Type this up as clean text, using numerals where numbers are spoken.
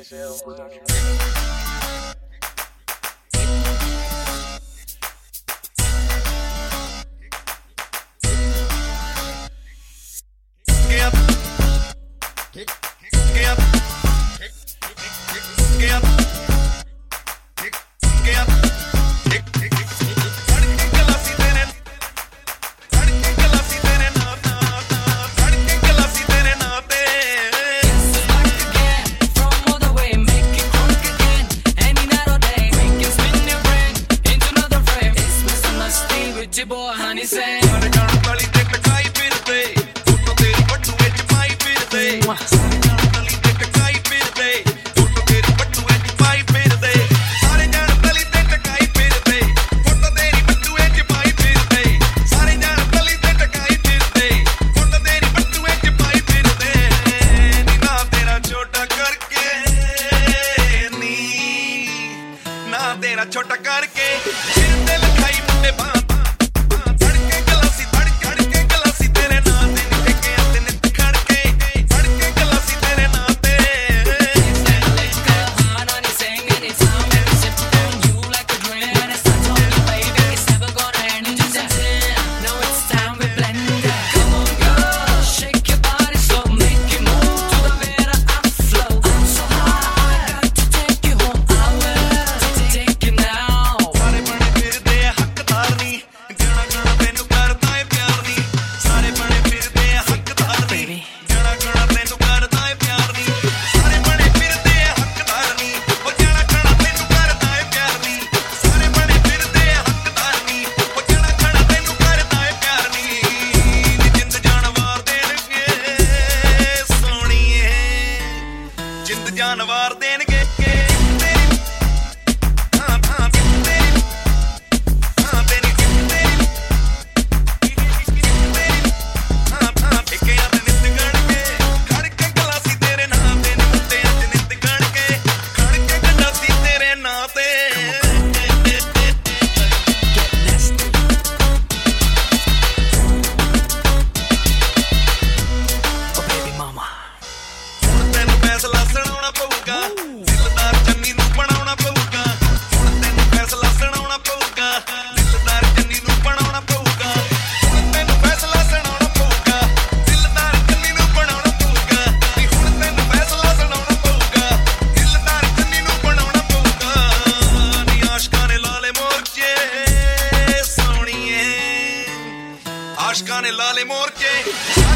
तेरा छोटा करके दिल खाई मुंडे बात धड़के गलासी धड़के गलासी तेरे नाम दे निके आते नित खड़के धड़के गलासी तेरे नाम दे जानवर देनगे दिलदार चन्नी नूं बनाउणा पऊगा हुण तैनूं फैसला सुणाउणा पऊगा दिलदार चन्नी नूं बनाउणा पऊगा हुण तैनूं फैसला सुणाउणा पऊगा दिलदार चन्नी नूं बनाउणा पऊगा नी हुण तैनूं फैसला सुणाउणा पऊगा दिलदार चन्नी नूं बनाउणा पऊगा नी आशिकां ने ला ले मोर्चे सोहणीए आशिकां ने ला ले मोर्चे